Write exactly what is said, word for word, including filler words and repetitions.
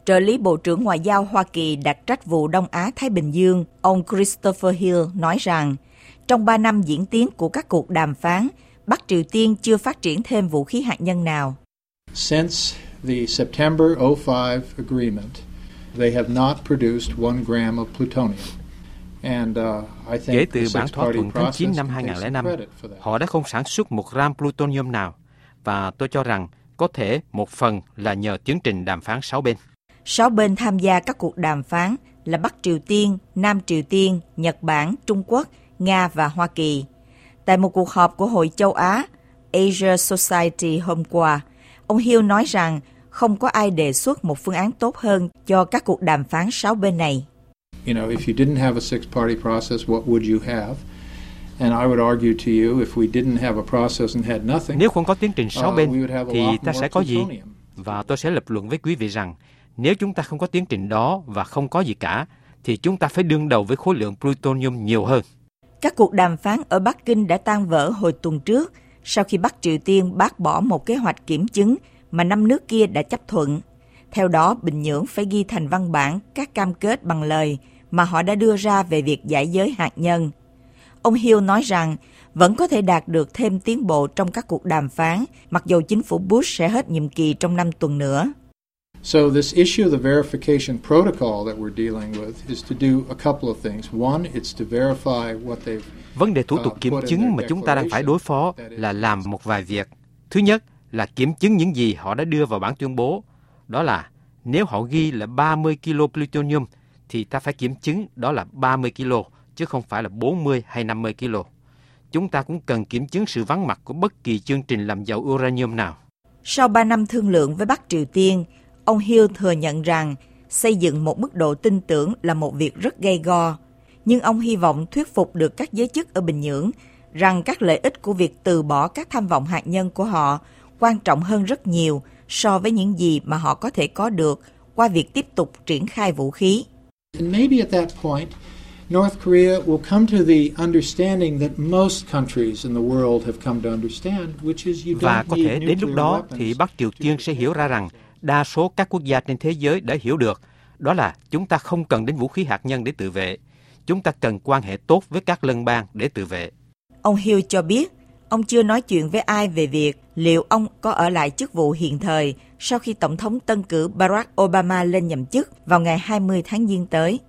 Trợ lý Bộ trưởng Ngoại giao Hoa Kỳ đặc trách vụ Đông Á-Thái Bình Dương, ông Christopher Hill nói rằng, trong ba năm diễn tiến của các cuộc đàm phán, Bắc Triều Tiên chưa phát triển thêm vũ khí hạt nhân nào. Since the September oh five agreement, they have not produced one gram of plutonium. And, uh, I think Kể từ bản thỏa thuận tháng chín năm hai nghìn không trăm lẻ năm, họ đã không sản xuất một gram plutonium nào, và tôi cho rằng có thể một phần là nhờ tiến trình đàm phán sáu bên. Sáu bên tham gia các cuộc đàm phán là Bắc Triều Tiên, Nam Triều Tiên, Nhật Bản, Trung Quốc, Nga và Hoa Kỳ. Tại một cuộc họp của Hội châu Á, Asia Society hôm qua, ông Hill nói rằng không có ai đề xuất một phương án tốt hơn cho các cuộc đàm phán sáu bên này. You know, if you didn't have a six-party process, what would you have? And I would argue to you, if we didn't have a process and had nothing, nếu không có tiến trình sáu bên, uh, thì ta sẽ có gì? Và tôi sẽ lập luận với quý vị rằng, nếu chúng ta không có tiến trình đó và không có gì cả, thì chúng ta phải đương đầu với khối lượng plutonium nhiều hơn. Các cuộc đàm phán ở Bắc Kinh đã tan vỡ hồi tuần trước, sau khi Bắc Triều Tiên bác bỏ một kế hoạch kiểm chứng mà năm nước kia đã chấp thuận. Theo đó, Bình Nhưỡng phải ghi thành văn bản các cam kết bằng lời mà họ đã đưa ra về việc giải giới hạt nhân. Ông Hill nói rằng vẫn có thể đạt được thêm tiến bộ trong các cuộc đàm phán, mặc dù chính phủ Bush sẽ hết nhiệm kỳ trong năm tuần nữa. So this issue of the verification protocol that we're dealing with is to do a couple of things. One, it's to verify what they've Vấn đề thủ tục kiểm chứng mà chúng ta đang phải đối phó là làm một vài việc. Thứ nhất là kiểm chứng những gì họ đã đưa vào bản tuyên bố. Đó là nếu họ ghi là ba mươi ki lô plutonium thì ta phải kiểm chứng đó là ba mươi ki lô chứ không phải là bốn mươi hay năm mươi ki lô. Chúng ta cũng cần kiểm chứng sự vắng mặt của bất kỳ chương trình làm giàu uranium nào. Sau ba năm thương lượng với Bắc Triều Tiên, ông Hill thừa nhận rằng xây dựng một mức độ tin tưởng là một việc rất gay go, nhưng ông hy vọng thuyết phục được các giới chức ở Bình Nhưỡng rằng các lợi ích của việc từ bỏ các tham vọng hạt nhân của họ quan trọng hơn rất nhiều so với những gì mà họ có thể có được qua việc tiếp tục triển khai vũ khí. And maybe at that point, North Korea will come to the understanding that most countries in the world have come to understand, which is you don't Và có thể need đến lúc nuclear đó weapons. thì Bắc Triều Tiên sẽ hiểu ra rằng đa số các quốc gia trên thế giới đã hiểu được, đó là chúng ta không cần đến vũ khí hạt nhân để tự vệ. Chúng ta cần quan hệ tốt với các lân bang để tự vệ. Ông Hill cho biết, ông chưa nói chuyện với ai về việc liệu ông có ở lại chức vụ hiện thời sau khi Tổng thống tân cử Barack Obama lên nhậm chức vào ngày hai mươi tháng Giêng tới.